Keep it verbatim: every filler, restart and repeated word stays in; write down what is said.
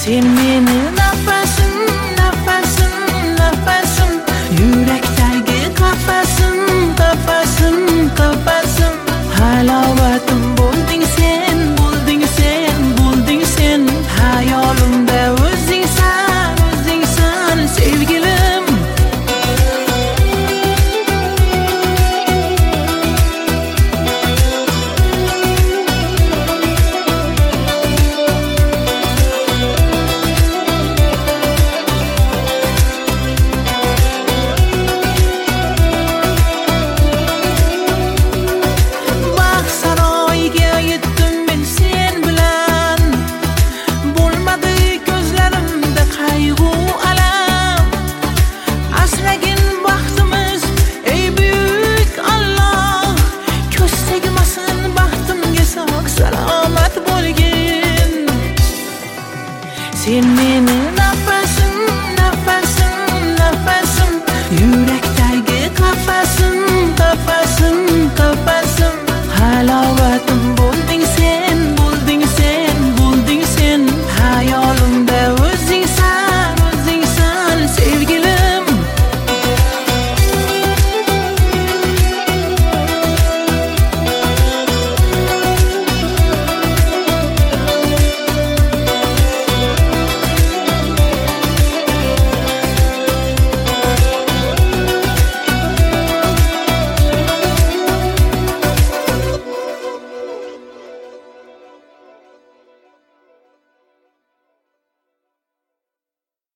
Sen meni nafasim, nafasim, nafasim, yurakdagi qafasim, qafasim, qafasim. Halovatim bo'lding sen, bo'lding sen, bo'lding sen. Hayolimda o'zingsan, o'zingsan sevgilim. Sen meni nafasim, nafasim, nafasim, yurakdagi qafasim, qafasim.